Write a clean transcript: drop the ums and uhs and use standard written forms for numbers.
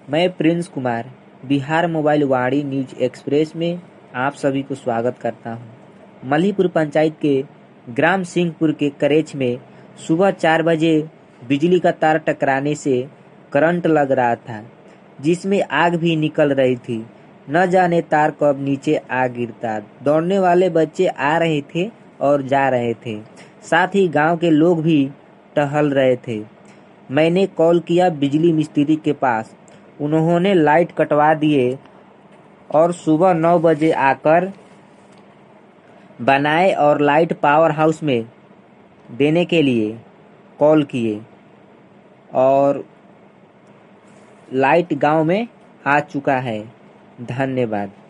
मैं Prince Kumar Bihar mobile Vani news express में आप सभी को स्वागत करता हूं। मल्हीपुर पंचायत के ग्राम सिंहपुर के करेच में सुबह 4 बजे बिजली का तार टकराने से करंट लग रहा था, जिसमें आग भी निकल रही थी। न जाने तार कब नीचे आ गिरता। दौड़ने वाले बच्चे आ रहे थे और जा रहे थे, साथ ही गांव के लोग भी टहल रहे थे। मैंने कॉल किया बिजली मिस्त्री के पास। उन्होंने लाइट कटवा दिए और सुबह 9 बजे आकर बनाए और लाइट पावर हाउस में देने के लिए कॉल किए और लाइट गांव में आ चुका है। धन्यवाद।